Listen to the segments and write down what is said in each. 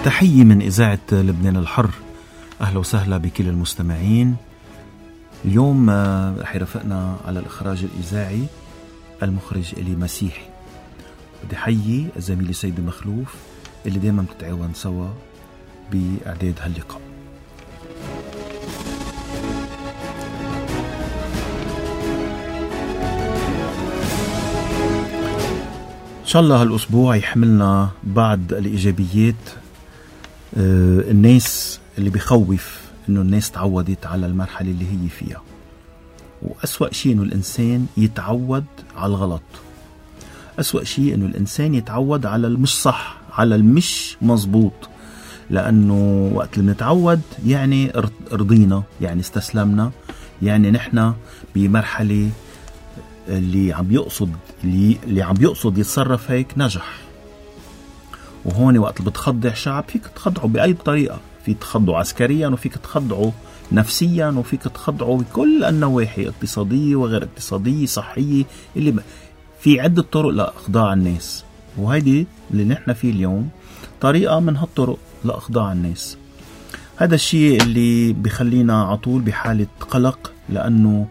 تحية من إذاعة لبنان الحر. أهلا وسهلا بكل المستمعين. اليوم رح يرافقنا على الإخراج الإذاعي المخرج إلي مسيحي. بدي حيي الزميل سيد مخلوف اللي دايما بتتعاون سوا بإعداد هاللقاء. إن شاء الله هالأسبوع يحملنا بعض الإيجابيات. الناس اللي بيخوف إنه الناس تعودت على المرحلة اللي هي فيها، وأسوأ شيء إنه الإنسان يتعود على الغلط. أسوأ شيء إنه الإنسان يتعود على المش صح، على المش مزبوط، لأنه وقت اللي نتعود يعني رضينا، يعني استسلمنا، يعني نحن بمرحلة اللي عم بيقصد يتصرف هيك نجح. وهون وقت اللي بتخضع شعب فيك تخضعه بأي طريقة، فيك تخضعه عسكريا، وفيك تخضعه نفسيا، وفيك تخضعه بكل النواحي، اقتصادية وغير اقتصادية، صحية، اللي في عدة طرق لإخضاع الناس. وهيدي اللي نحن فيه اليوم طريقة من هالطرق لإخضاع الناس. هذا الشيء اللي بيخلينا عطول بحالة قلق، لأنه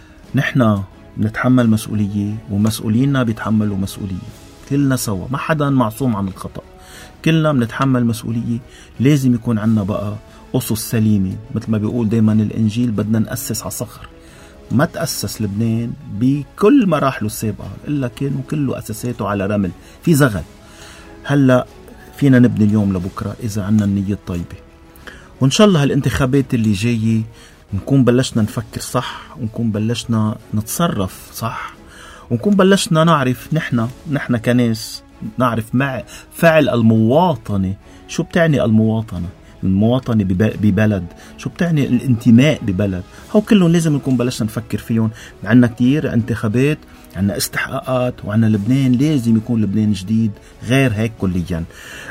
نحن نتحمل مسؤولية، ومسؤوليننا بيتحملوا مسؤولية، كلنا سوا، ما حدا معصوم عن الخطأ، كلنا بنتحمل مسؤولية. لازم يكون عنا بقى أسس سليمة، مثل ما بيقول دايما الإنجيل، بدنا نأسس على صخر. ما تأسس لبنان بكل مراحله السابقة، إلا كانوا كله أساساته على رمل، في زغل. هلأ فينا نبني اليوم لبكرة إذا عنا النية الطيبة. وإن شاء الله هالانتخابات اللي جاية نكون بلشنا نفكر صح، ونكون بلشنا نتصرف صح، ونكون بلشنا نعرف نحن كناس نعرف مع فعل المواطنة. شو بتعني المواطنة؟ المواطنة ببلد، شو بتعني الانتماء ببلد؟ هو كلهم لازم نكون بلشنا نفكر فيهم. عنا كتير انتخابات، عنا استحقاقات، وعنا لبنان لازم يكون لبنان جديد غير هيك كليا.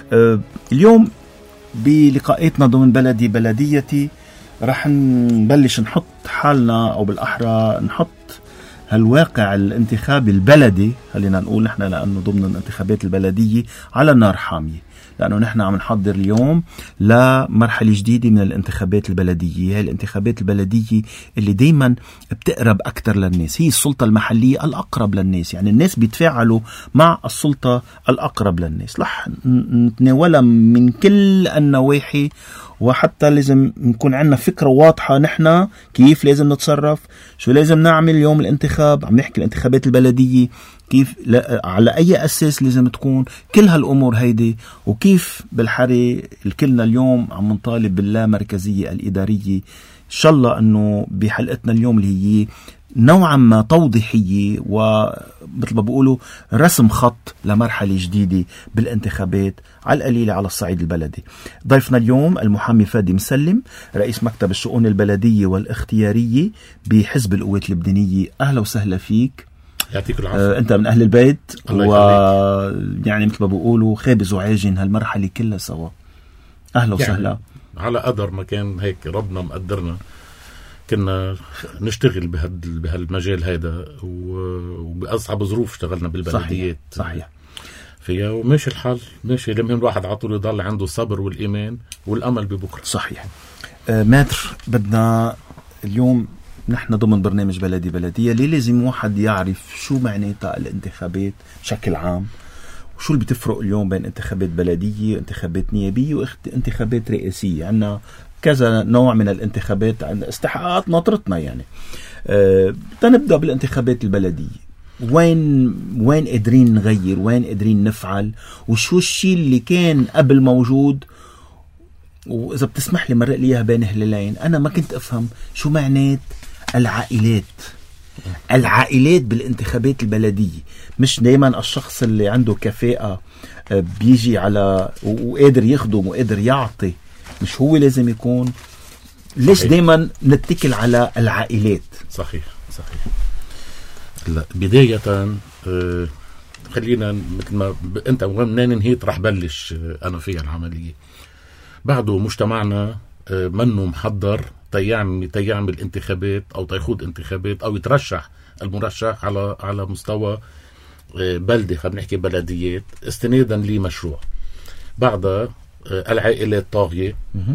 اليوم بلقاءاتنا ضمن بلديتي رح نبلش نحط حالنا، أو بالأحرى نحط هالواقع الانتخابي البلدي، خلينا نقول نحن، لأنه ضمن الانتخابات البلدية على النار حامية، لأنه نحن عم نحضر اليوم لمرحلة جديدة من الانتخابات البلدية. هي الانتخابات البلدية اللي دايما بتقرب أكتر للناس، هي السلطة المحلية الأقرب للناس، يعني الناس بيتفاعلوا مع السلطة الأقرب للناس. رح نتناولها من كل النواحي، وحتى لازم نكون عندنا فكرة واضحة نحن كيف لازم نتصرف، شو لازم نعمل يوم الانتخاب. عم نحكي الانتخابات البلدية كيف، على أي أساس لازم تكون كل هالأمور هيدي، وكيف بالحري الكلنا اليوم عم نطالب باللامركزية الإدارية. إن شاء الله أنه بحلقتنا اليوم اللي هي نوعا ما توضيحية، ومثل ما بقولوا رسم خط لمرحلة جديدة بالانتخابات على القليلة على الصعيد البلدي. ضيفنا اليوم المحامي فادي مسلم، رئيس مكتب الشؤون البلدية والاختيارية بحزب القوات اللبنانية. أهلا وسهلا فيك. يعطيك العافية. أنت من أهل البيت، ويعني مثل ما بقولوا خابز وعاجن هالمرحلة كلها سوا. أهلا وسهلا. يعني على قدر ما كان هيك ربنا مقدرنا كنا نشتغل بهالمجال هيدا، وبأصعب ظروف اشتغلنا بالبلديات. صحيح. فيها وماشي الحال ماشي. المهم الواحد عطوله يضل عنده الصبر والإيمان والأمل ببكرة. صحيح. ماتر، بدنا اليوم نحن ضمن برنامج بلدية، ليه لازم واحد يعرف شو معناتها الانتخابات بشكل عام، وشو اللي بتفرق اليوم بين انتخابات بلدية وانتخابات نيابية وانتخابات رئاسية. عنا كذا نوع من الانتخابات، عندنا استحقاقات ناطرتنا يعني. نبدأ بالانتخابات البلدية. وين قادرين نغير، وين قادرين نفعل، وشو الشيء اللي كان قبل موجود. وإذا بتسمح لي مرق ليها بين هلالين، أنا ما كنت أفهم شو معنات العائلات بالانتخابات البلدية. مش دايما الشخص اللي عنده كفاءة بيجي على وقادر يخدم وقادر يعطي، مش هو لازم يكون. ليش دايما نتكل على العائلات؟ صحيح. بداية خلينا مثل ما انت منين نهيت رح بلش انا فيها العملية. بعده مجتمعنا منه محضر تيعمل انتخابات او تيخوض انتخابات او يترشح المرشح على مستوى بلدة، خلينا نحكي بلديات، استنادا لمشروع. بعدها العائلات طاغية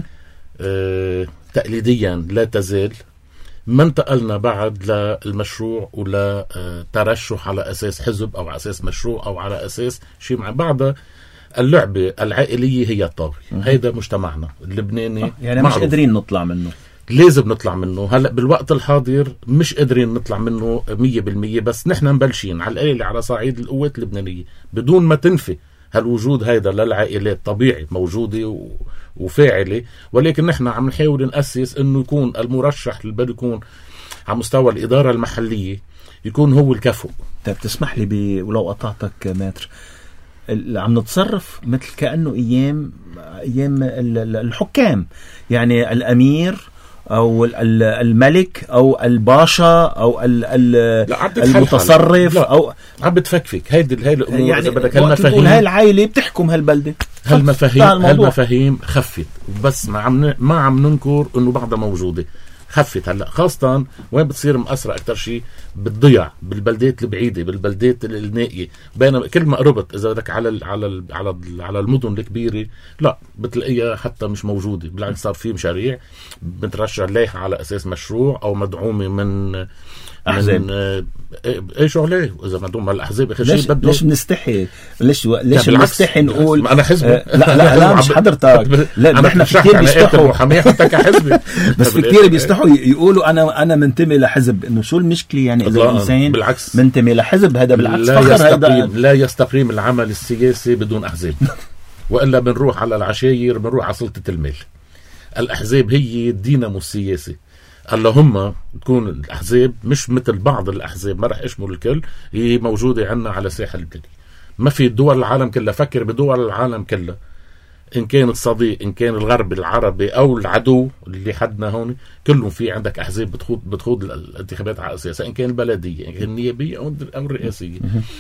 تقليديا لا تزال. ما انتقلنا بعد للمشروع ولا ترشح على أساس حزب أو على أساس مشروع أو على أساس شيء مع بعض. اللعبة العائلية هي الطاغية. هيدا مجتمعنا اللبناني يعني معروف. مش قادرين نطلع منه، لازم نطلع منه. هلأ بالوقت الحاضر مش قادرين نطلع منه 100%، بس نحن مبلشين على القليل على صعيد القوات اللبنانية بدون ما تنفي هالوجود هيدا للعائلات طبيعي موجودة وفاعلة، ولكن نحن عم نحاول نأسس انه يكون المرشح اللي بده يكون على مستوى الإدارة المحلية يكون هو الكفؤ. طيب تسمح لي ولو قطعتك ماتر، عم نتصرف مثل كأنه أيام الحكام، يعني الأمير أو الملك أو الباشا أو المتصرف أو عم بتفكفك هيدي الأمور. يعني إذا بدك هالمفاهيم، هاي العائلة بتحكم هالبلدة، هالمفاهيم خفت، بس ما عم ننكر إنه بعضها موجودة. خفت هلا خاصة وين بتصير مأثرة أكتر شيء بالضياع بالبلدات البعيدة بالبلدات النائية. بينما كل ما قربت إذا بدك على المدن الكبيرة لا بتلاقيها حتى مش موجودة. بالعكس صار في مشاريع بترشح لائحة على أساس مشروع أو مدعومة من أحزاب. ايش عليه اذا مدعوم الأحزاب ليش بنستحي؟ ليش بنستحي نقول انا حزبي؟ لا مش حضرتك، لا نحن كثير بيستحوا بس في كثير بيستحوا يقولوا انا منتمي لحزب. انه شو المشكله يعني اذا الانسان بالعكس منتمي لحزب؟ هذا بالعكس لا يستقيم العمل السياسي بدون احزاب والا بنروح على العشاير، بنروح على سلطه المال. الاحزاب هي الدينامو السياسي. اللهم تكون الأحزاب مش مثل بعض الأحزاب، ما رح اشمل الكل، هي موجودة عنا على ساحة البلد. ما في دول العالم كلها، فكر بدول العالم كلها إن كان الصديق إن كان الغرب العربي أو العدو اللي حدنا هون، كلهم في عندك أحزاب بتخوض الانتخابات على أساسها، إن كان البلدية إن كان النيابية أو الرئاسية.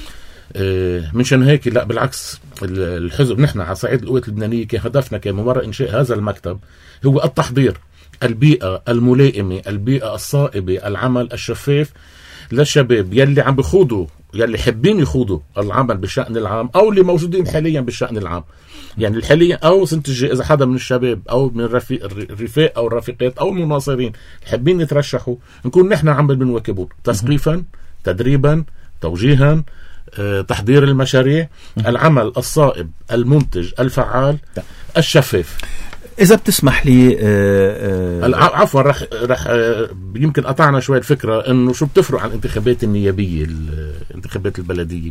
منشان هيك لا بالعكس الحزب نحن على صعيد القوات اللبنانية كان هدفنا كان من وراء إنشاء هذا المكتب هو التحضير البيئة الملائمة، البيئة الصائبة، العمل الشفاف للشباب يلي عم بخوضوا، يلي حابين يخوضوا العمل بالشأن العام أو اللي موجودين حاليا بالشأن العام. يعني الحاليا أو سنة الجاي إذا حدا من الشباب أو من الرفاق أو الرفيقات أو المناصرين حابين يترشحوا، نكون نحن عم بنواكبهم تثقيفا، تدريبا، توجيها، تحضير المشاريع، العمل الصائب، المنتج، الفعال، الشفاف. إذا بتسمح لي عفوا رح يمكن قطعنا شوية الفكرة إنه شو بتفرق عن الانتخابات النيابية. الانتخابات البلدية،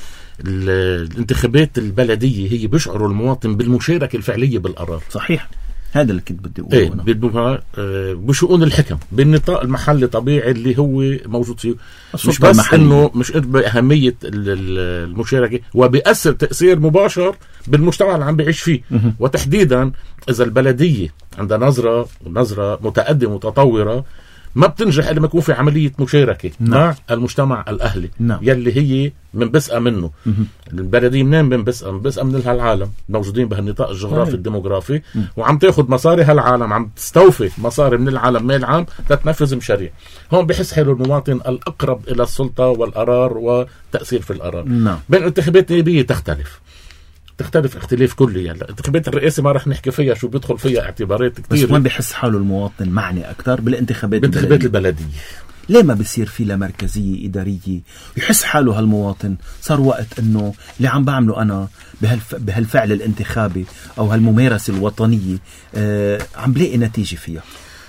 الانتخابات البلدية هي بيشعروا المواطن بالمشاركة الفعلية بالقرار. صحيح، هذا اللي كنت بدي أقوله. بشؤون الحكم بالنطاق المحلي طبيعي اللي هو موجود فيه، مش بس محلية. إنه مش بأهمية المشاركة وبيأثر تأثير مباشر بالمجتمع اللي عم بيعيش فيه. وتحديدا إذا البلدية عندها نظرة متقدمة متطورة، ما بتنجح إلا ما يكون في عملية مشاركة مع المجتمع الأهلي يلي هي منبثقة منه. البلدية منين منبثقة من هالعالم موجودين بهالنطاق الجغرافي الديموغرافي، وعم تاخد مصاري هالعالم، عم تستوفي مصاري من العالم مال عام تتنفذ مشاريع. هون بحس حاله المواطن الأقرب إلى السلطة والقرار وتأثير في القرار. بين الانتخابات النيابية تختلف اختلاف كلي. يعني الانتخابات الرئاسة ما رح نحكي فيها شو بيدخل فيها اعتبارات كتير، بس وين بحس حاله المواطن معني أكتر؟ بالانتخابات البلدية. ليه ما بيصير في لا مركزية إدارية يحس حاله هالمواطن صار وقت إنه اللي عم بعمله أنا بهالفعل الانتخابي أو هالممارسة الوطنية عم بلاقي نتيجة فيها؟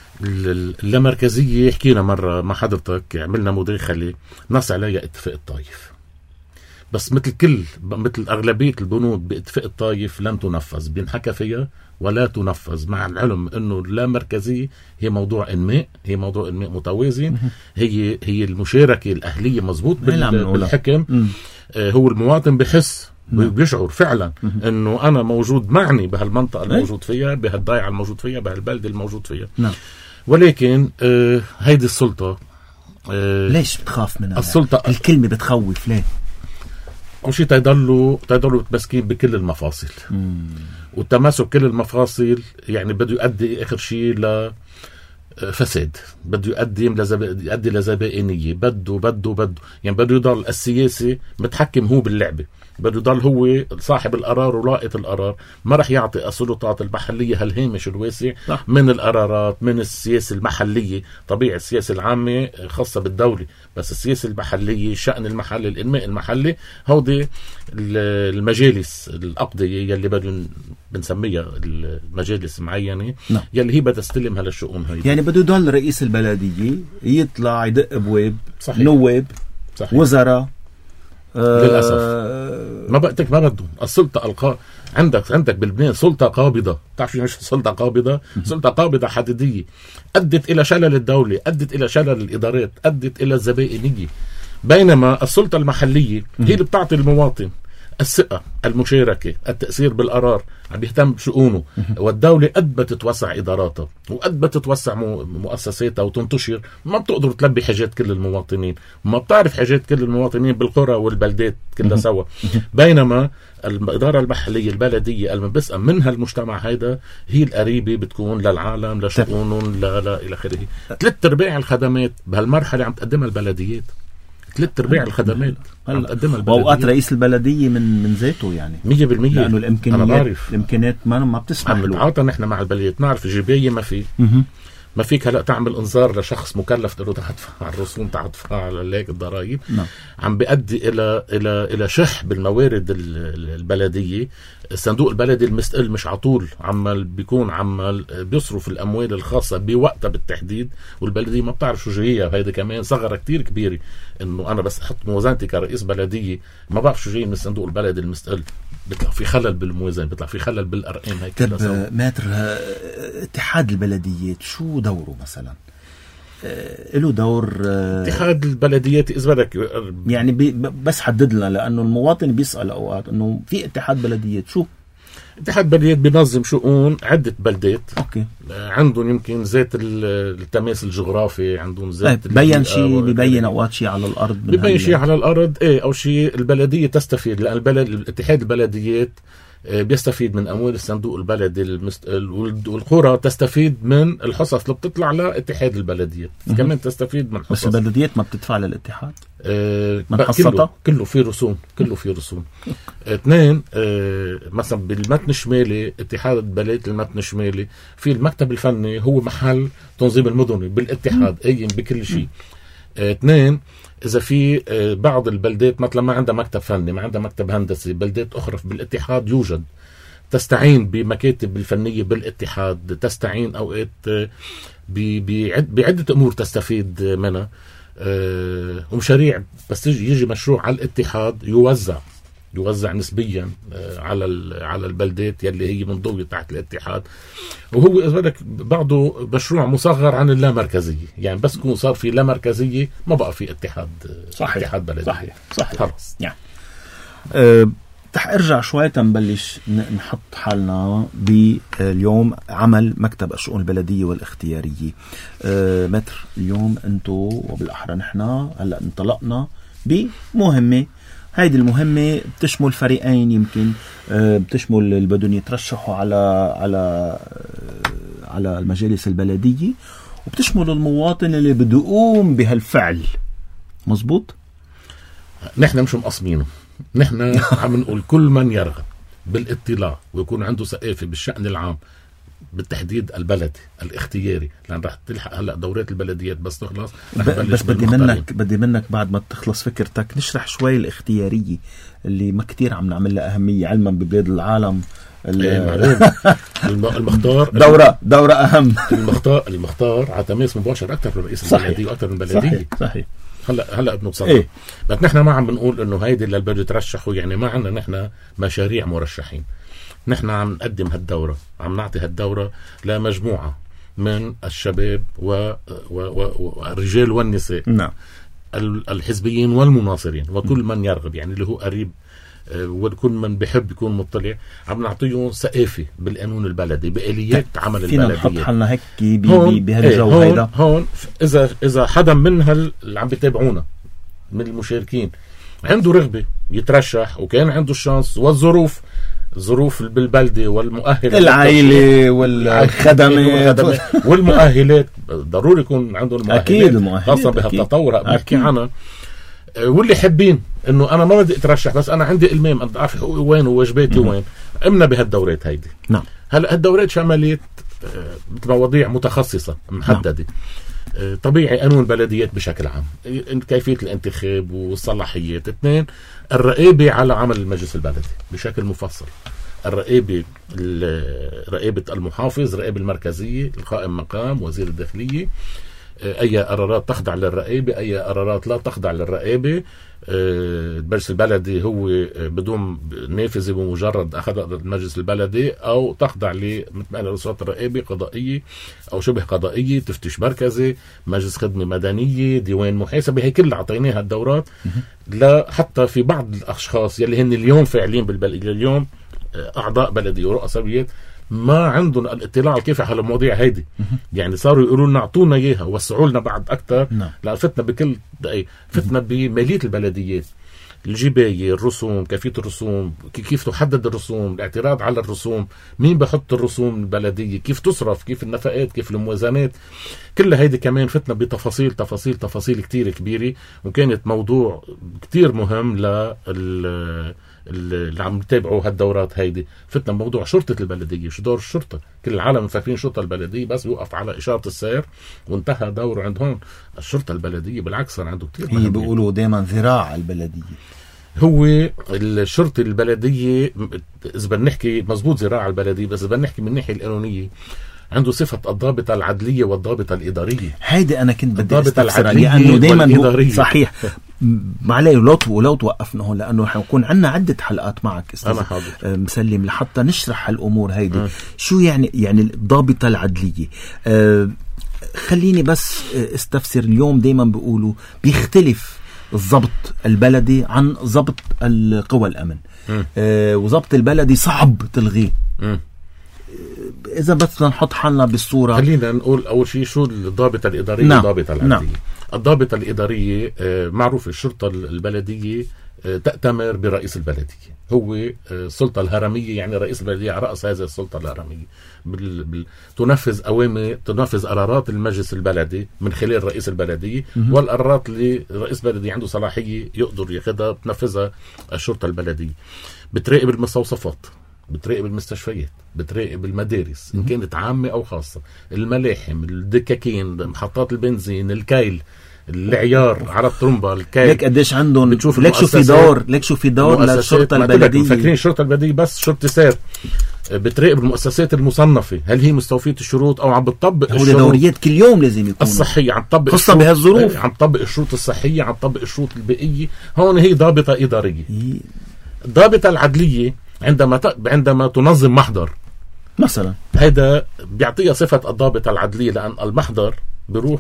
اللامركزية حكينا مرة مع حضرتك، عملنا مداخلة نص عليها اتفاق الطائف، بس مثل أغلبية البنود باتفاق الطائف لم تنفذ، بينحكى فيها ولا تنفذ، مع العلم أنه اللامركزية هي موضوع إنماء متوازن. هي المشاركة الأهلية مظبوط بالحكم. هو المواطن بحس بيشعر فعلا أنه أنا موجود معني بهالمنطقة الموجود فيها، بهالضيعة الموجود فيها، بهالبلد الموجود فيها. ولكن هيدي السلطة ليش بتخاف منها؟ السلطة الكلمة بتخوف ليه؟ أول شيء تيضلوا متمسكين بكل المفاصل. والتماسك كل المفاصل يعني بده يؤدي آخر شيء فساد، بده يؤدي لزبائنية، بده يعني بده يضل السياسي متحكم هو باللعبة، بده يضل هو صاحب القرار ولائط القرار، ما رح يعطي السلطات المحلية هالهامش الواسع من القرارات من السياسة المحلية. طبيعة السياسة العامة خاصة بالدولة، بس السياسة المحلية، الشأن المحلي، الإنماء المحلي، هودي المجالس الأقضية يلي بدهم بنسميها المجالس معينة يلي هي بدها تستلم هالشؤون هاي. يعني بده يضل رئيس البلدية يطلع يدق بواب، نواب، وزراء. للأسف ما بدهم السلطة عندك بلبنان سلطة قابضة. تعرف شو سلطة قابضة؟ سلطة قابضة حديدية أدت إلى شلل الدولة، أدت إلى شلل الإدارات، أدت إلى الزبائنية. بينما السلطة المحلية هي اللي بتعطي المواطن الثقة، المشاركة، التأثير بالقرار، عم بيهتم بشؤونه. والدولة قد بتتوسع إداراتها وقد بتتوسع مؤسساتها وتنتشر، ما بتقدر تلبي حاجات كل المواطنين، ما بتعرف حاجات كل المواطنين بالقرى والبلدات كلها سوا. بينما الإدارة المحلية البلدية المنبثقة منها المجتمع هيدا هي القريبة بتكون للعالم، لشؤونهم، لا إلى آخره. 3/4 الخدمات بهالمرحلة عم تقدمها البلديات. 3/4 الخدمات عم تقدمها البلدية. وأوقات رئيس البلدية من ذاته يعني 100%، لأنه الإمكانيات ما بتسمح له. نتعاطى نحن مع البلديات، نعرف جباية ما فيك هلا تعمل انذار لشخص مكلف تقول له تدفع الرسوم، تدفع على الضرائب. عم بيؤدي الى شح بالموارد البلديه. الصندوق البلدي المستقل مش عطول عمال بيصرف الاموال الخاصه بوقتها بالتحديد، والبلديه ما بتعرف شو جايه. هيدا كمان ثغره كتير كبيره، انه انا بس احط موازنتي كرئيس بلديه ما بعرف شو جاي من الصندوق البلدي المستقل، بيطلع في خلل بالموازنه، بيطلع في خلل بالارقام. هيك طب ماتر اتحاد البلديات شو دوره مثلا؟ له دور اتحاد البلديات اذا بدك يعني بس حدد لنا، لانه المواطن بيسال اوقات انه في اتحاد بلديات. شو اتحاد بلديات؟ بينظم شؤون عده بلدات. اوكي. عندهم يمكن ذات التماس الجغرافي، عندهم ذات ببين شيء، ببين اوقات شيء على الارض، ببين شيء على الارض. او شيء البلديه تستفيد، لان الاتحاد البلديات بيستفيد من أموال الصندوق البلدي المستقل، والقرى تستفيد من الحصص اللي بتطلع لاتحاد البلديات. كمان تستفيد من حصص. بس البلديات ما بتدفع للاتحاد؟ كله في رسوم، كله في رسوم. 2 مثلا بالمتن الشمالي، اتحاد بلدية المتن الشمالي في المكتب الفني هو محل تنظيم المدني بالاتحاد قايم بكل شيء. 2 إذا في بعض البلدات مثلا ما عندها مكتب فني، ما عندها مكتب هندسي، بلدات أخرى بالاتحاد يوجد، تستعين بمكاتب الفنية بالاتحاد، تستعين أوقات بعدة أمور تستفيد منها. ومشاريع بس يجي مشروع على الاتحاد يوزع نسبيا على البلدات يلي هي منضوية تحت الاتحاد. وهو إذا بدك بعضه مشروع مصغر عن اللامركزية، يعني بس يكون صار في لامركزية ما بقى في اتحاد. صحيح. اتحاد بلدي. صحيح. خلص يعني رح ارجع شوي تنبلش نحط حالنا باليوم عمل مكتب الشؤون البلدية والاختيارية. متر اليوم انتو وبالاحرى نحن هلا انطلقنا بمهمة. هيدي المهمة بتشمل فريقين، يمكن بتشمل اللي بدهم يترشحوا على المجالس البلدية، وبتشمل المواطن اللي بده يقوم بهالفعل. مزبوط؟ نحن مش مقسمينه، نحن عم نقول كل من يرغب بالاطلاع ويكون عنده ثقافة بالشأن العام، بالتحديد البلدي الاختياري، لأن رح تلحق هلأ دورات البلديات بس تخلص. بس بدي منك بعد ما تخلص فكرتك نشرح شوي الاختيارية اللي ما كتير عم نعمل لها أهمية علما ببلاد العالم. المختار دورة أهم. المختار على تماس مباشر أكثر من رئيس البلدية وأكثر من البلدية. صحيح. هلا بنوصل بس نحن ما عم بنقول انه هيدي اللي بده يترشحوا، يعني ما عندنا نحن مشاريع مرشحين. نحن عم نقدم هالدورة، عم نعطي هالدورة لمجموعة من الشباب والرجال والنساء. نعم. الحزبيين والمناصرين وكل من يرغب، يعني اللي هو قريب وكل من بحب يكون مطلع. عم نعطيهم ثقافة بالقانون البلدي، بآليات عمل البلدية. فينا نحط حالنا هيك بهالجو هيدا. هون إذا حدا من اللي عم بيتابعونا من المشاركين عنده رغبة يترشح وكان عنده الشانس والظروف ظروف بالبلدة والمؤهلات العائلة والخدمات والمؤهلات ضروري يكون عندهم المؤهلات. أكيد المؤهلات خاصة بهالتطور بحكي عنها. واللي حابين انه انا ما بدي اترشح بس انا عندي المام، انا بعرف حقوقي وين وواجباتي وين، امنا بهالدورات هيدي. نعم. هلا هالدورات شملت مواضيع متخصصة محددة. طبيعي قانون البلديات بشكل عام، كيفية الانتخاب والصلاحيات. 2 الرقابة على عمل المجلس البلدي بشكل مفصل. رقابة المحافظ، الرقابة المركزية، القائم مقام وزير الداخلية، أي قرارات تخضع للرقابة، أي قرارات لا تخضع للرقابة. المجلس البلدي هو بدون نافذة بمجرد أخذ المجلس البلدي، أو تخضع لرسالة الرقابة قضائية أو شبه قضائية، تفتيش مركزي، مجلس خدمة مدنية، ديوان محاسبة. هي كلها عطيناها الدورات. لا حتى في بعض الأشخاص يلي هن اليوم فاعلين بالبلدية، اليوم أعضاء بلدية ورؤساء ما عندهم الاطلاع الكافي على المواضيع هيدي. يعني صاروا يقولوا لنا اعطونا اياها وسعوا لنا بعد اكثر. لا فتنا بكل دقيقه، فتنا بماليه البلديات، الجبايه، الرسوم، كيفيه الرسوم، كيف تحدد الرسوم، الاعتراض على الرسوم، مين بحط الرسوم البلديه، كيف تصرف، كيف النفقات، كيف الموازنات. كل هيدي كمان فتنا بتفاصيل تفاصيل كتير كبيره، وكانت موضوع كتير مهم اللي عم يتابعوا هالدورات هيدي. فتنا موضوع شرطة البلدية، شو دور الشرطة؟ كل العالم فاكرين شرطة البلدية بس يوقف على إشارة السير وانتهى دوره عند هون. الشرطة البلدية بالعكس صار عنده كتير مهمة. بيقولوا دائما ذراع البلدية. هو الشرطة البلدية إذا بدنا نحكي مزبوط ذراع البلدية، بس إذا بدنا نحكي من الناحية القانونية عنده صفة الضابطة العدلية والضابطة الإدارية. هيدي أنا كنت بدي استفسرها لأنه دايما صحيح. معلي لو توقفنا هون لأنه حيكون عنا عدة حلقات معك أستاذ مسلم لحتى نشرح هالأمور هيدي. شو يعني الضابطة العدلية؟ خليني بس استفسر. اليوم دايما بيقولوا بيختلف الضبط البلدي عن ضبط القوى الأمن، وضبط البلدي صعب تلغيه. إذا بس نحط حالنا بالصورة، خلينا نقول أول شيء شو الضابطة الإدارية والضابطة العدلية. الضابطة الإدارية معروف الشرطة البلدية تأتمر برئيس البلدية، هو السلطة الهرمية، يعني رئيس البلدية على رأس هذه السلطة الهرمية. تنفذ أوامر، تنفذ قرارات المجلس البلدي من خلال رئيس البلدية، والقرارات اللي رئيس البلدية عنده صلاحية يقدر ياخذها بتنفذها الشرطة البلدية. بتراقب المستوصفات، بتراقب المستشفيات، بتراقب المدارس إن كانت عامة أو خاصة، الملاحم، الدكاكين، محطات البنزين، الكيل، العيار، على الطرمبة، الكيل. ليك قديش عندهم، ليك شو في دور للشرطة البلدية. فاكرين الشرطة البلدية بس شرطة سير. بتراقب المؤسسات المصنفة، هل هي مستوفية الشروط أو عم بتطبق الشروط. دوريات كل يوم لازم يكون الصحية، عم تطبق خاصة بهالظروف، عم تطبق الشروط الصحية، عم تطبق الشروط البيئية. هون هي ضابطة إدارية. الضابطة العدلية عندما تنظم محضر مثلا، هذا بيعطيها صفة الضابطة العدلية، لأن المحضر بيروح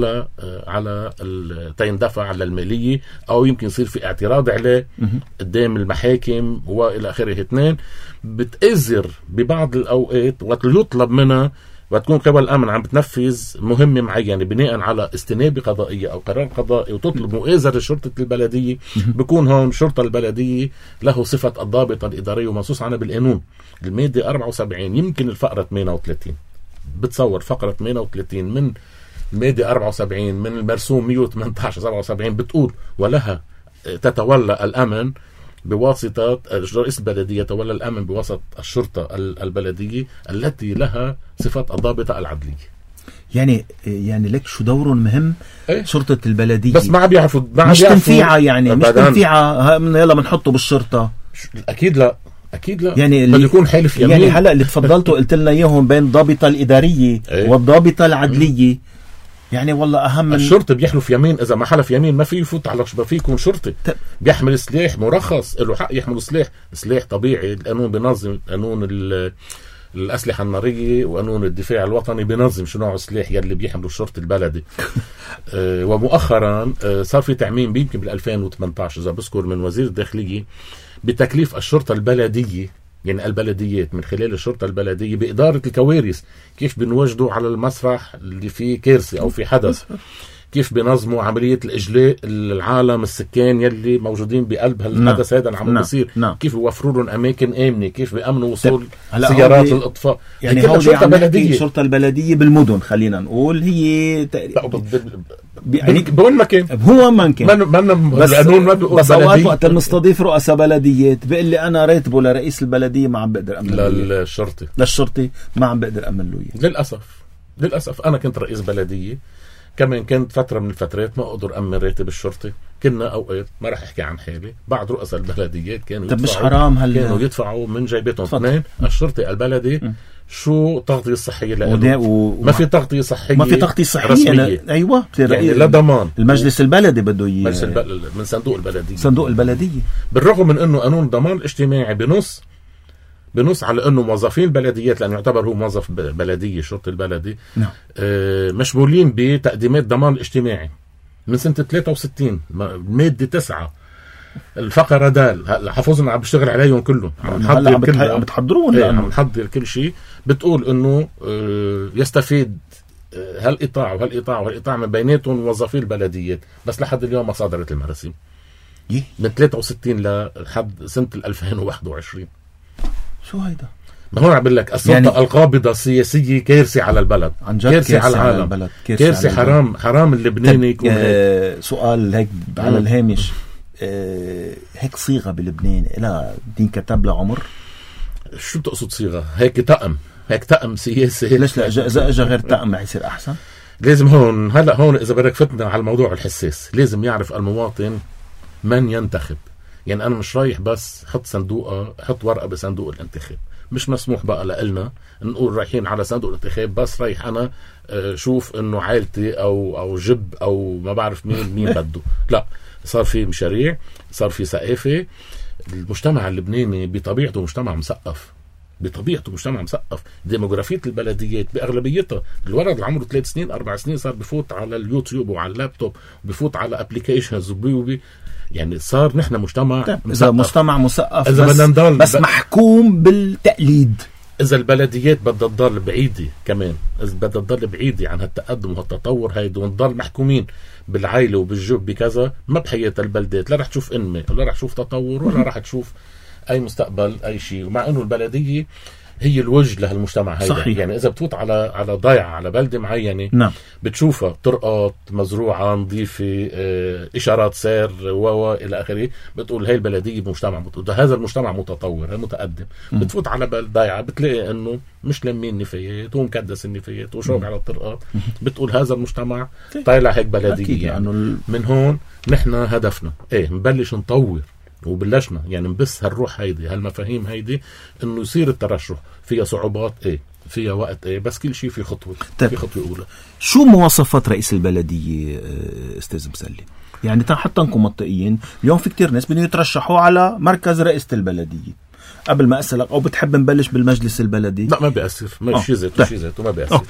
على تيندفع على المالية، أو يمكن يصير في اعتراض عليه قدام المحاكم وإلى آخره. 2 بتأذر ببعض الأوقات وقت يطلب منها وتكون قوى الأمن عم بتنفذ مهمة معينة بناء على استنابة قضائية أو قرار قضائي وتطلب مؤازرة شرطة البلدية، بيكون هون شرطة البلدية له صفة الضابطة الإدارية ومنصوص عنها بالقانون. المادة 74 يمكن الفقرة 38، بتصور فقرة 38 من المادة 74 من المرسوم 118/77 بتقول ولها تتولى الأمن بواسطة رئيس البلدية، تولى الأمن بواسطة الشرطة البلدية التي لها صفة الضابطة العدلية. يعني لك شو دور مهم شرطة البلدية، بس ما بيعرفوا مش تنفيعة، يعني مش تنفيعة يلا بنحطه بالشرطة. أكيد لا يعني بده يكون حلف يمين. يعني هلا اللي تفضلتوا قلت لنا اياهم بين الضابطة الإدارية والضابطة العدلية، يعني والله أهم من الشرطة بيحلف يمين. إذا ما حلف يمين ما في يفوت على ما في يكون شرطي. بيحمل سلاح مرخص، له حق يحمل سلاح طبيعي. القانون بينظم، قانون الأسلحة النارية وقانون الدفاع الوطني بينظم شو نوع السلاح يلي بيحملوا الشرطة البلدي. ومؤخرا صار في تعميم يمكن بال2018 إذا بذكر من وزير الداخلية بتكليف الشرطة البلدية، يعني البلديات من خلال الشرطة البلدية بإدارة الكوارث. كيف بنوجدوا على المسرح اللي فيه كارثة أو في حدث، كيف بينظموا عملية الإجلاء العالم السكان يلي موجودين بقلب هالحدث هذا اللي عم بيصير. كيف يوفروا لهم أماكن آمنة، كيف بيأمنوا وصول سيارات للإطفاء. يعني هو شرطة بلدية، الشرطة البلدية بالمدن خلينا نقول هي يعني بقول مكان هو ممكن بس القانون ما بيقول بس اوقات وقت بنستضيف رؤساء بلديات بيقول لي انا راتبه لرئيس البلديه ما عم بقدر امن له للشرطه ما عم بقدر امن له. للاسف انا كنت رئيس بلديه كمان، كنت فتره من الفترات ما اقدر امن راتب الشرطه. كنا اوقات ما راح احكي عن حالي، بعض رؤساء البلديات كانوا يدفعوا، مش حرام كانوا يدفعوا من جيبتهم. اثنين، الشرطه البلدي شو تغطية صحية ما في تغطية صحية، ما في تغطية صحية رسمية. ايوه يعني لا ضمان. المجلس البلدي بده من صندوق البلدية. بالرغم من انه قانون الضمان الاجتماعي بنص على انه موظفين البلديات، لانه يعتبر هو موظف بلدية الشرطة البلدي، مشمولين بتقديمات ضمان الاجتماعي من سنة 63 مادة 9 الفقرة دال. حفظنا عم بشتغل عليهم كلهم، عم بتحضرون عم نحضر كل شيء. بتقول انه يستفيد هالقطاع من بيناتهم موظفي البلديات، بس لحد اليوم ما صادرت المراسيم من 63 لحد سنة 2021. شو هيدا؟ ما هو عم بقول لك السلطة يعني القابضة السياسية كارثة على البلد، كارثة على العالم، كارثة. حرام اللبناني يكون سؤال هيك على الهامش. هيك صيغة بلبنان لا تنكتب لها عمر؟ شو بتقصد صيغة؟ هيك طقم سياسي. ليش لا إذا أجا غير طقم رح يصير أحسن؟ لازم هون إذا بدك فتنا على الموضوع الحساس، لازم يعرف المواطن من ينتخب. يعني أنا مش رايح بس حط ورقة بصندوق الانتخاب. مش مسموح بقى لنا نقول رايحين على صندوق الانتخاب بس رايح أنا شوف إنه عائلتي أو جب أو ما بعرف مين بده. لا، صار في مشاريع، صار في ثقافة. المجتمع اللبناني بطبيعته مجتمع مسقف. ديموغرافية البلديات بأغلبيتها الولد اللي عمره 3 سنين 4 سنين صار بفوت على اليوتيوب وعلى اللابتوب، بفوت على ابليكيشنز يعني صار نحن مجتمع مسقف بس محكوم بالتقليد. إذا البلديات بدها تضل بعيدة كمان، إذا بدها تضل بعيدة عن هالتقدم وهالتطور هيدا، ونضل محكومين بالعائلة وبالجب بكذا، ما بحياة البلدات لا رح تشوف إنماء ولا رح تشوف تطور ولا رح تشوف أي مستقبل أي شيء. ومع إنه البلدية هي الوجه لهالمجتمع هيدا. صحيح. يعني إذا بتفوت على ضيعة على بلدة معينة، نعم، بتشوفها طرقات مزروعة نظيفة، إشارات سير إلى آخره، بتقول هاي البلدية بمجتمع هذا المجتمع متطور متقدم. بتفوت على ضيعة بتلاقي إنه مش لمين نفايات ومكدس النفايات وشوق على الطرقات، بتقول هذا المجتمع طالع هيك بلدية. يعني من هون نحن هدفنا نبلش نطور، وبلشنا يعني نبث هالروح هيدي هالمفاهيم هيدي، انه يصير الترشح فيها صعوبات فيها وقت بس كل شيء في خطوة. في خطوة أولى. شو مواصفات رئيس البلدية أستاذ مسلم؟ يعني حتى نكون منطقيين، اليوم في كتير ناس بدهم يترشحوا على مركز رئيسة البلدية. قبل ما أسألك أو بتحب نبلش بالمجلس البلدي؟ لا ما بيأثر، شيء ذاته ما بيأثر.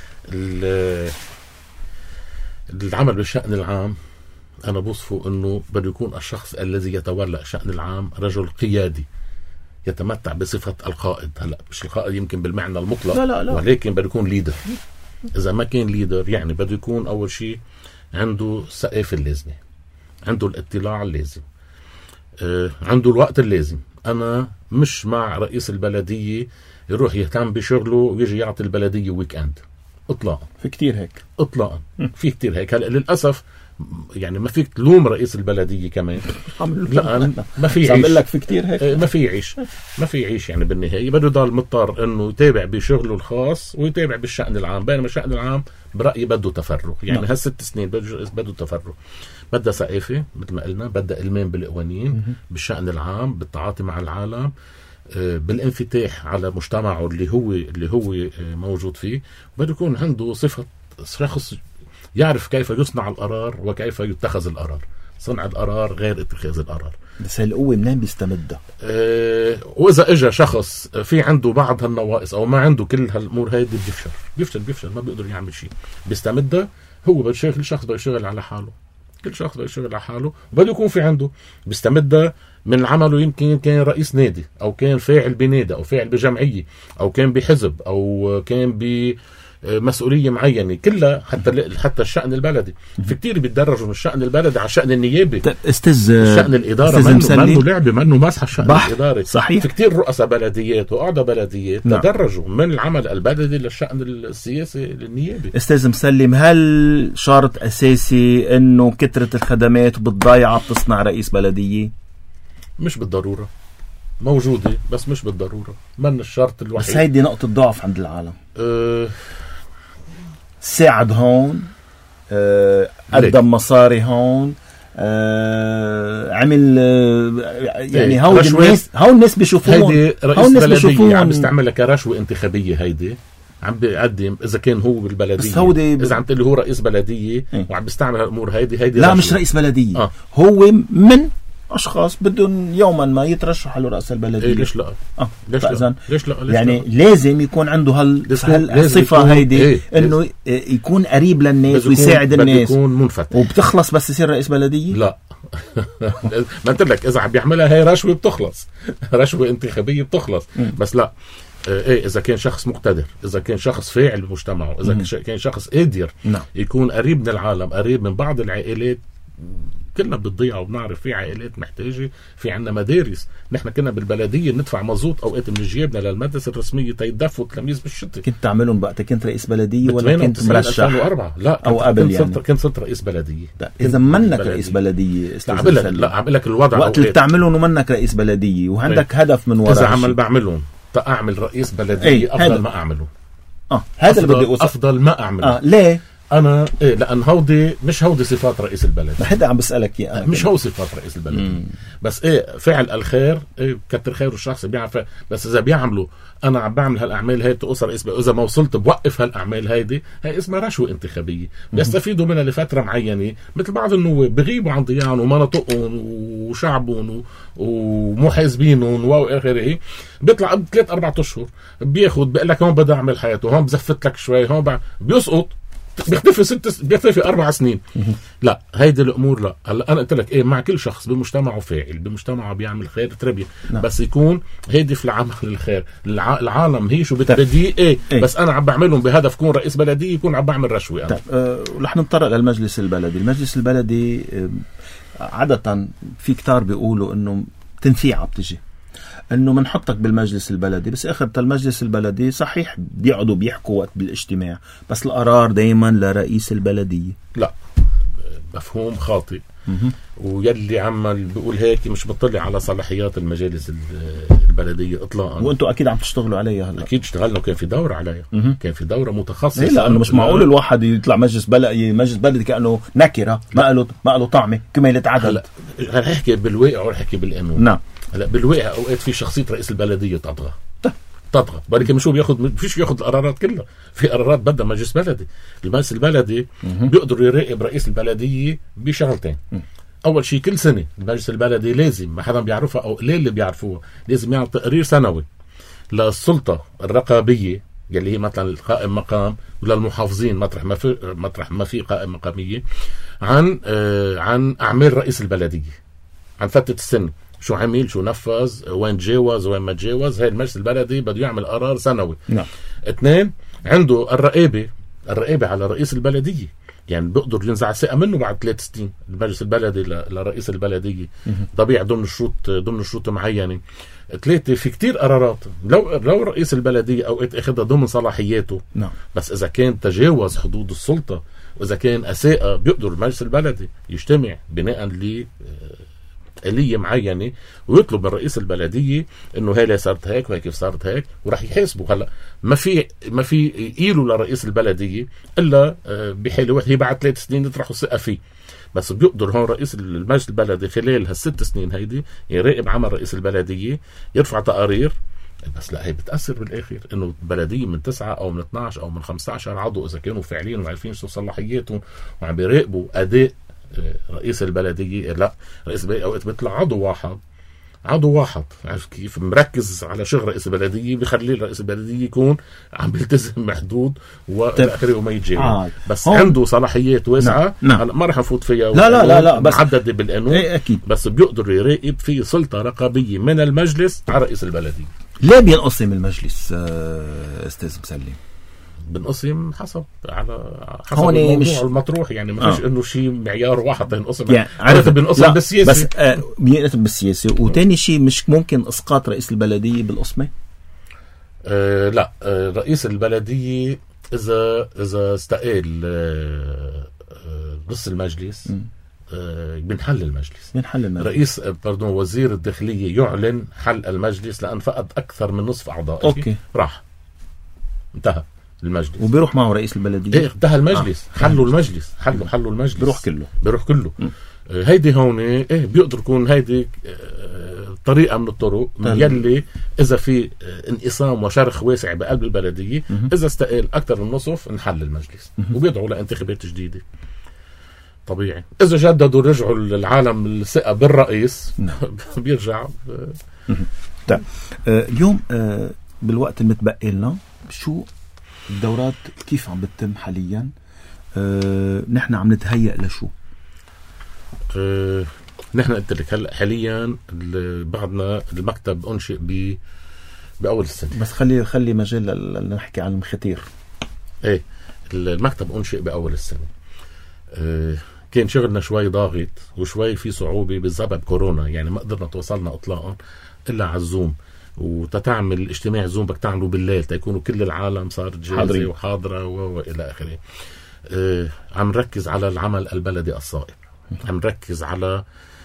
العمل بالشأن العام أنا بوصفه أنه بده يكون الشخص الذي يتولى الشأن العام رجل قيادي يتمتع بصفة القائد. هلا مش القائد يمكن بالمعنى المطلق، لا. ولكن بده يكون ليدر. إذا ما كان ليدر يعني بده يكون أول شيء عنده الثقافة اللازمة، عنده الاطلاع اللازم، عنده الوقت اللازم. أنا مش مع رئيس البلدية يروح يهتم بشغله ويجي يعطي البلدية ويك أند إطلاقا. في كتير هيك في كتير هيك. هلا للأسف يعني ما فيك تلوم رئيس البلدية كمان، لا ما في يعيش. لك في كتير هيك ما في يعيش يعني بالنهاية بده يضل مضطر انه يتابع بشغله الخاص ويتابع بالشأن العام. بينما الشأن العام برأيي بده تفرغ. يعني هال6 سنين بده تفرغ، بدها ثقافة مثل ما قلنا، بدها إلمام بالقوانين، بالشأن العام، بالتعاطي مع العالم، بالانفتاح على مجتمعه اللي هو موجود فيه. بده يكون عنده صفة شخص يعرف كيف يصنع القرار وكيف يتخذ القرار. صنع القرار غير اتخاذ القرار. بس هالقوة منين بيستمدها؟ وإذا إجا شخص في عنده بعض هالنواقص أو ما عنده كل هالأمور هيدي بيفشل ما بيقدر يعمل شيء. بيستمدها هو كل شخص بده يشتغل على حاله. كل شخص بده يشتغل على حاله وبده يكون في عنده. بيستمدها من عمله، يمكن كان رئيس نادي أو كان فاعل بنادي أو فاعل بجمعية أو كان بحزب أو كان مسؤولية معينة كلها، حتى الشأن البلدي. في كتير بيتدرجوا من الشأن البلدي على الشأن النيابي. الشأن الإدارة منه لعبة، منه مسح الشأن الإداري. صحيح. في كتير رؤساء بلديات وقعدة بلديات تدرجوا من العمل البلدي للشأن السياسي النيابي. أستاذ مسلم، هل شرط أساسي إنه كثرة الخدمات بالضيعة بتصنع رئيس بلدية؟ مش بالضرورة، موجودة بس مش بالضرورة، من الشرط الوحيد. بس هيدي نقطة ضعف عند العالم. ساعد هون، قدم مصاري هون، عمل يعني هون الناس بيشوفون هيدي رئيس بلدية عم بيستعملها كرشوة انتخابية. هيدي عم بيقدم اذا كان هو بالبلدية، اذا عم تقول هو رئيس بلدية وعم بيستعمل هالامور هيدي لا رشوة. مش رئيس بلدية. هو من أشخاص بدهم يوما ما يترشحوا لرئاسة البلدية. ليش لا؟ ليش لا؟ يعني لازم يكون عنده هالصفة هيدي، إنه يكون قريب للناس ويساعد الناس. يكون منفتح. وبتخلص بس يصير رئيس بلدية؟ لا. ما قلت لك إذا عم بيعملها هي رشوة بتخلص، رشوة انتخابية بتخلص. بس لا، إذا كان شخص مقتدر، إذا كان شخص فاعل بمجتمعه، إذا كان شخص قادر يكون قريب من العالم، قريب من بعض العائلات. كلنا بتضيع وبنعرف في عائلات محتاجة، في عنا مدارس. نحن كنا بالبلدية ندفع مزوط أوقات من جيبنا للمدرسة الرسمية تيدفوا التلاميذ بالشتاء. كنت تعملون بقى كنت رئيس بلدية ولا كنت مرشح؟ 2004 لا أو قبل يعني. كنت صرت رئيس بلدية. إذا منك رئيس بلدية لا عم لك الوضع وقت اللي بتعملون ومنك رئيس بلدية وعندك هدف من وراء. إذا عمل بعملهم تأعمل رئيس بلدية أفضل ما أعمله. هذا اللي بدي أوصل. أفضل ما أعمله. ليه؟ أنا لأن مش هودي صفات رئيس البلد. ما حدا عم بسألك إياه. مش هو صفات رئيس البلد. بس فعل الخير، كتر خير الشخص بيعرف. بس إذا بيعملوا أنا عم بعمل هالأعمال هاي تقصر رئيس بلد، إذا ما وصلت بوقف هالأعمال هاي اسمها رشوة انتخابية. بيستفيدوا منها لفترة معينة، مثل بعض النواب بغيبوا عن ضيان ومناطقهم وشعبهم ومحاسبينهم وآخره. بيطلع 3-4 أشهر بياخد بيقول لك هون بدأ أعمل حياته، هون بزفت لك شوي، هون بيسقط، بيختفي 4 سنين. لا هيدي الامور لا. هلا انا قلت لك مع كل شخص بمجتمعه فاعل، بمجتمعه بيعمل خير تربيه. بس يكون هيدي العمل الخير. العالم هي شو بتبدي بس انا عم بعملهم بهدف كون رئيس بلديه، يكون عم بعمل رشوه انا. رح نتطرق للمجلس البلدي. المجلس البلدي عاده في كتار بيقولوا انه تنفيعه بتجي، انه منحطك بالمجلس البلدي، بس اخر المجلس البلدي صحيح بيقعدوا بيحكوا وقت بالاجتماع، بس القرار دايما لرئيس البلدية. لا، مفهوم خاطئ. ويلي عمل بيقول هيك مش بطلع على صلاحيات المجالس البلدية اطلاقا. وانتوا اكيد عم تشتغلوا عليها هلا. اكيد اشتغلنا وكان في دورة عليها. كان في دورة متخصصة. لانه مش معقول الواحد يطلع مجلس بلدي كأنه نكرة، ما له طعمه كمالة عدد. هلا احكي بالواقع ولا احكي بالقانون؟ نعم. هلا بالواقع اوقات في شخصية رئيس البلدية تطغى بالك مش هو فيش ياخذ القرارات كلها. في قرارات بدها مجلس بلدي. المجلس البلدي بيقدر يراقب رئيس البلدية بشغلتين. اول شيء كل سنة المجلس البلدي لازم، ما حدا بيعرفها او قليل اللي بيعرفوها، لازم يعمل تقرير سنوي للسلطة الرقابية يلي هي مثلا القائم مقام، وللمحافظين مطرح ما في قائم مقامية، عن اعمال رئيس البلدية، عن فترة السنة، شو عمل، شو نفذ، وين تجاوز وين ما تجاوز. هاي المجلس البلدي بده يعمل قرار سنوي. نعم. 2 عنده الرقابة على رئيس البلدية، يعني بيقدر ينزع ثقة منه بعد 3 سنين المجلس البلدي لرئيس البلدية. طبيعي ضمن شروط معينة. 3 في كتير قرارات لو رئيس البلدية اوقات اخذها ضمن صلاحياته. نعم. بس اذا كان تجاوز حدود السلطة واذا كان اساءة، بيقدر المجلس البلدي يجتمع بناء آلية معينة ويطلب من رئيس البلدية انه هي صارت هيك وهيك صارت هيك، وراح يحاسبه. هلا ما في يقيلوا لرئيس البلدية الا بحالة واحدة، هي بعد 3 سنين يطرحوا الثقة فيه. بس بيقدر هون رئيس المجلس البلدي خلال هال6 سنين هيدي يراقب عمل رئيس البلدية، يرفع تقارير. بس لا، هي بتأثر بالآخر إنه البلدية من 9 أو من 12 أو من 15 عضو إذا كانوا فاعلين وعارفين شو صلاحياتهم وعم بيراقبوا أداء رئيس البلدية. لا، رئيس البلدية أوقات بيطلع عضو واحد عارف كيف مركز على شغل رئيس البلدية، بيخلي رئيس البلدية يكون عم بيلتزم محدود والآخر وما يتجاوز. بس عنده صلاحيات واسعة. نعم. ما رح نفوت فيها. لا بس محددة بالقانون. أكيد. بس بيقدر يراقب في سلطة رقابية من المجلس على رئيس البلدية. ليه بينقسم المجلس أستاذ مسلم؟ بنقسم حسب حسب هون الموضوع مش المطروح، يعني ما فيش انه شيء معيار واحد تنقسم، يعني عرفت بنقسم بالسياسه، بس بينقسم بالسياسه. وتاني شيء مش ممكن اسقاط رئيس البلديه بالقسمه؟ لا، رئيس البلديه اذا استقال نص المجلس بنحل المجلس. رئيس وزير الداخليه يعلن حل المجلس لان فقد اكثر من نصف اعضائه، راح انتهى المجلس وبيروح معه رئيس البلديه. انتهى المجلس. حلوا المجلس، حلوا المجلس، بيروح كله. هيدي هون بيقدر يكون هيدي طريقه من الطرق يلي اذا في انقسام وشرخ واسع بقلب البلديه، اذا استقال اكثر من نصف نحل المجلس وبيدعوا لانتخابات جديده. طبيعي اذا جددوا رجعوا العالم الثقه بالرئيس بيرجع. طيب اليوم بالوقت المتبقي لنا شو الدورات كيف عم بتتم حاليا؟ نحن عم نتهيأ لشو؟ نحن قلت لك هلا حاليا بعدنا المكتب انشئ باول السنه، بس خلي مجال نحكي عن الختير. المكتب انشئ باول السنه. كان شغلنا شوي ضاغط وشوي في صعوبه بسبب كورونا، يعني ما قدرنا توصلنا اطلاقا الا على الزوم، وتتعمل اجتماع زوم بدك تعمله بالليل تيكونوا كل العالم صارت جاهزه وحاضره والى اخره. عم نركز على العمل البلدي الصائب، عم نركز على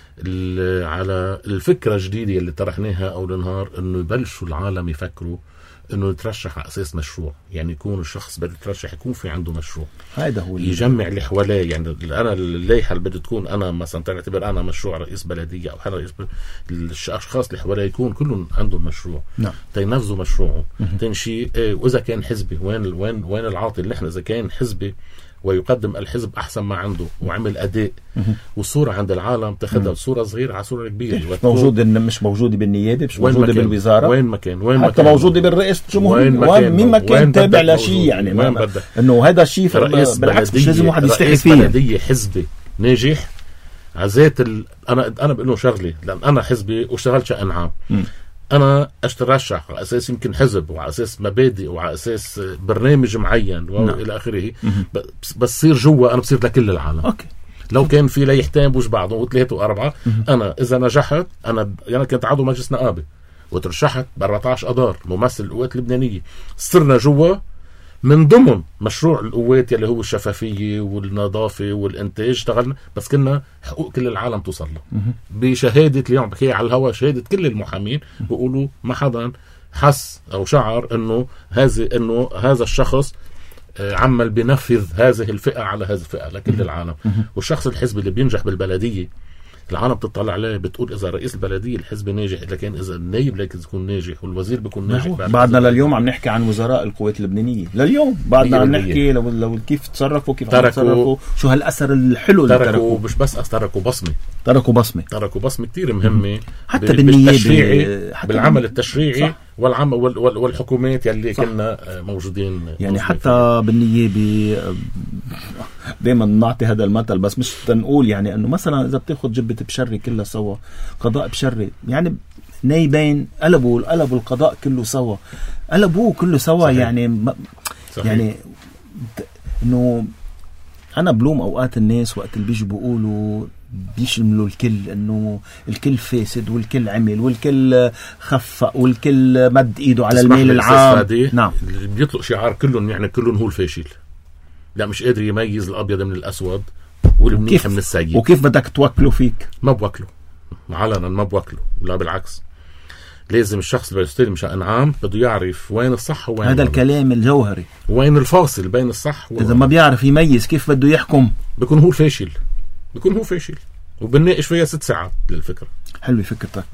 الفكره الجديده اللي طرحناها اول نهار، انه يبلشوا العالم يفكروا انه يترشح على اساس مشروع، يعني يكون الشخص بده يترشح يكون في عنده مشروع، هذا هو يجمع اللي حواليه. يعني انا الليحه اللي بدي تكون انا مثلا تعتبر انا مشروع رئيس بلديه او حدا رئيس الاشخاص اللي حواليه يكون كلهم عندهم مشروع، تينفذوا مشروعهم. تنشي واذا كان حزبي وين العاطل اللي احنا اذا كان حزبي ويقدم الحزب احسن ما عنده وعمل اداء والصوره عند العالم تاخذها صوره صغيره على صوره كبيره، مش موجوده بالنيابه، مش موجوده بالوزاره، وين ما كان حتى موجوده بالرئيس الجمهوريه، وين ما كان تابع لشيء، يعني انه هذا الشيء بالعكس مش لازم واحد يستحي فيه. بلديه حزبي ناجح عزات انا بقول له شغلي، لان انا حزبي واشتغلت شأن عام، انا اترشح على اساس يمكن حزب وعلى اساس مبادئ وعلى اساس برنامج معين والى اخره، بس صير جوا انا بصير لكل العالم. لو كان في لا يحتاج وش بعضهم وثلاثه واربعه، انا اذا نجحت انا كنت عضو مجلس نقابه وترشحت ب 14 اذار ممثل القوات اللبنانيه، صرنا جوا من ضمن مشروع القوات اللي هو الشفافيه والنظافه والانتاج، اشتغلنا بس كنا حقوق كل العالم توصل له بشهاده. اليوم بحكي على الهواء شهاده كل المحامين بيقولوا ما حدا حس او شعر انه هذا الشخص عمل بنفذ هذه الفئه على هذه الفئه لكل العالم. والشخص الحزبي اللي بينجح بالبلديه العالم بتطلع عليه بتقول اذا رئيس البلديه الحزب ناجح، لكن اذا النائب لازم يكون ناجح والوزير بيكون ناجح. بعدنا لليوم عم نحكي عن وزراء القوات اللبنانيه، لليوم بعدنا عم نحكي لو كيف تصرفوا، كيف تصرفوا، شو هالاثر الحلو اللي تركوا. مش بس تركوا بصمه كتير مهمه حتى بالنيابه، بالعمل التشريعي والعمل والحكومات يلي كنا موجودين. يعني حتى بالنيابه دائما نعطي هذا المثل، بس مش تنقول يعني انه مثلا اذا بتاخذ جبه بشري كلها سوا، قضاء بشري، يعني نايبين قلبوا القضاء كله سوا، قلبوه كله سوا. صحيح. يعني انه انا بلوم اوقات الناس وقت اللي بيجوا بيقولوا بيشملوا الكل، انه الكل فاسد والكل عمل والكل خفق والكل مد ايده على المال العام. نعم، اللي بيطلق شعار كلهم يعني كلهم هو الفاشل، لا مش قادر يميز الابيض من الاسود والمنيح من السيء. وكيف بدك توكلوا فيك؟ ما بوكلوا علنا، ما بوكلوا، لا بالعكس. لازم الشخص اللي بيستلم شأن عام بده يعرف وين الصح وين هذا الكلام الجوهري، وين الفاصل بين الصح إذا ما بيعرف يميز كيف بده يحكم بيكون هو الفاشل، وبنناقش فيها 6 ساعات للفكرة. حلوة فكرتك.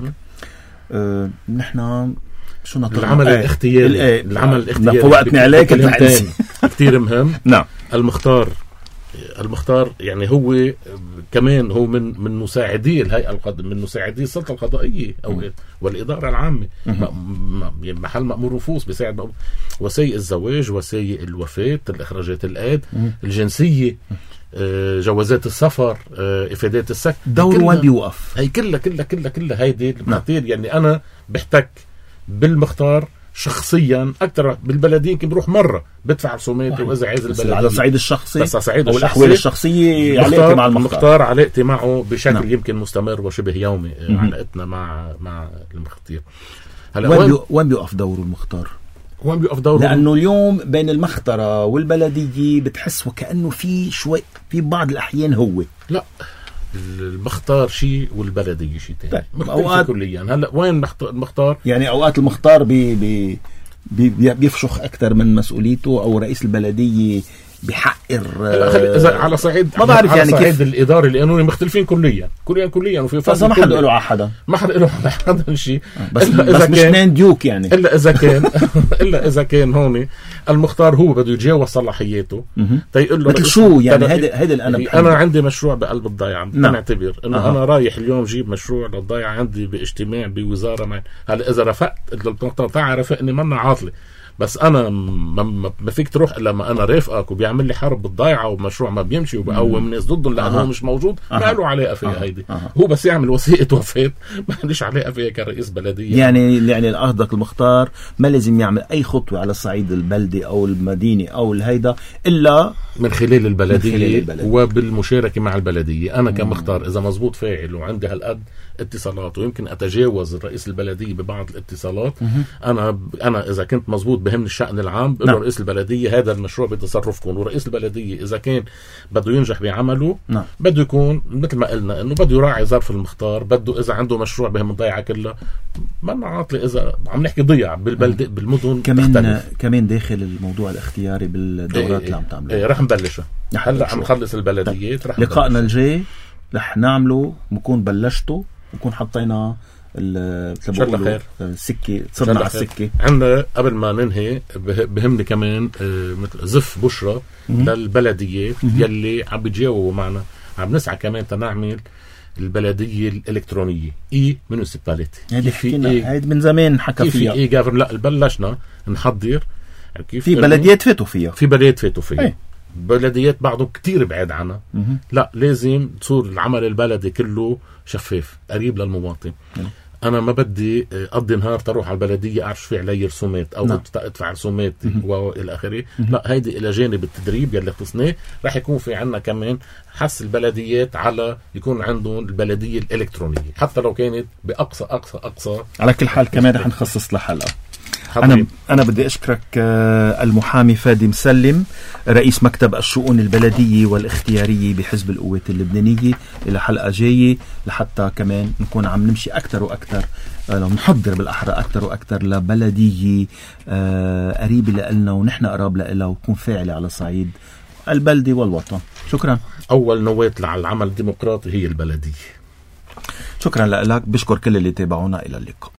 نحن شو نطلع العمل الاختياري. العمل الاختياري فوقتنا عليك كتير مهم. نعم. المختار يعني هو كمان هو من مساعدي الهيئة من مساعدي السلطة القضائية أوقات والإدارة العامة، محل مأمور نفوس بيساعد وسيء الزواج، وسيء الوفاة، الإخراجات الآد، الجنسية، جوازات السفر، إفادات السكن. دور وين بيوقف؟ هي كلها هيدي المختار. يعني أنا بحتك بالمختار شخصيا اكثر. بالبلديه يمكن بروح مره بدفع رسوماتي واذا عايز البلديه على الصعيد الشخصي بس على الصعيد او الاحوال الشخصيه علاقتي مع المختار علاقتي معه بشكل يمكن مستمر وشبه يومي. علاقتنا مع المختار. هلا وين بيوقف دوره المختار؟ وين بيوقف دوره؟ لانه اليوم بين المخترة والبلديه بتحس وكانه في شوي في بعض الاحيان هو لا المختار شيء والبلديه شيء ثاني أوقات كليا. هلا وين المختار؟ يعني اوقات المختار بيفشخ اكثر من مسؤوليته، او رئيس البلديه بيحقر. اذا على صعيد ما بعرف على يعني صعيد كيف الاداري القانوني مختلفين كليا وفي فصل ما حدا له على حدا، ما حدا له على حدا شيء. بس مش اثنين ديوك يعني. الا اذا كان هون المختار هو بده يتجاوز صلاحياته تيقول له مثل شو يعني. هذا انا عندي مشروع بقلب الضيعه. نعم. نعتبر انه انا رايح اليوم جيب مشروع للضيعه عندي باجتماع بوزاره معي. هلا اذا رفقت المختار تعرف اني منا عاطله، بس انا ما فيك تروح الا لما انا رافقك وبيعمل لي حرب بالضيعه ومشروع ما بيمشي وبقوم الناس ضدهم لانه هو مش موجود. ما له علاقه فيها هيدي. هو بس يعمل وثيقه وفاه ما ليش علاقه فيها كرئيس بلديه. يعني قصدك المختار ما لازم يعمل اي خطوه على الصعيد البلدي او المديني او الهيدا الا من خلال البلديه وبالمشاركه مع البلديه. انا كمختار اذا مزبوط فاعل وعندي هالقد اتصالات ويمكن اتجاوز الرئيس البلديه ببعض الاتصالات، انا اذا كنت مزبوط بهمني الشأن العام بقول له رئيس البلديه هذا المشروع بتصرفكم. ورئيس البلديه اذا كان بده ينجح بعمله بده يكون مثل ما قلنا انه بده يراعي ظرف المختار. بده اذا عنده مشروع بهم الضيعه كلها ما عاطله. اذا عم نحكي ضيع بالبلد بالمدن كمان داخل الموضوع الاختياري بالدورات اللي عم تعملها رح نبلشها. هلا عم نخلص البلديات. لقائنا الجاي رح نعمله نكون بلشته ونكون حطينا السكه صرنا على السكه. عندنا قبل ما ننهي بهمني كمان مثل زف بشرى للبلديات يلي عم بيتجاوبوا معنا. عم نسعى كمان تنعمل البلديه الالكترونيه ميونيسيباليتي. هيدي من زمان حكى فيها لا بلشنا نحضر كيف في بلديات فاتوا فيها بلديات بعضهم كتير بعيد عنها. لا لازم تصير العمل البلدي كله شفاف قريب للمواطن. انا ما بدي اقضي نهار تروح على البلديه اعرف في علي رسومات او ادفع رسومات والى اخره. لا هيدي الى جانب التدريب يلي خصناه رح يكون في عنا كمان حث البلديات على يكون عندهم البلديه الالكترونيه حتى لو كانت باقصى اقصى اقصى. على كل حال كمان رح نخصص لها حلقه. أنا بدي أشكرك المحامي فادي مسلم رئيس مكتب الشؤون البلدية والاختيارية بحزب القوات اللبنانية. إلى حلقة جاية لحتى كمان نكون عم نمشي أكتر وأكتر نحضر بالأحرى أكتر وأكتر لبلدية قريبة لنا ونحن قراب لها وتكون فاعلة على صعيد البلدي والوطن. شكرا. أول نواة على العمل الديمقراطي هي البلدية. شكرا لك. بشكر كل اللي تابعونا. إلى اللقاء.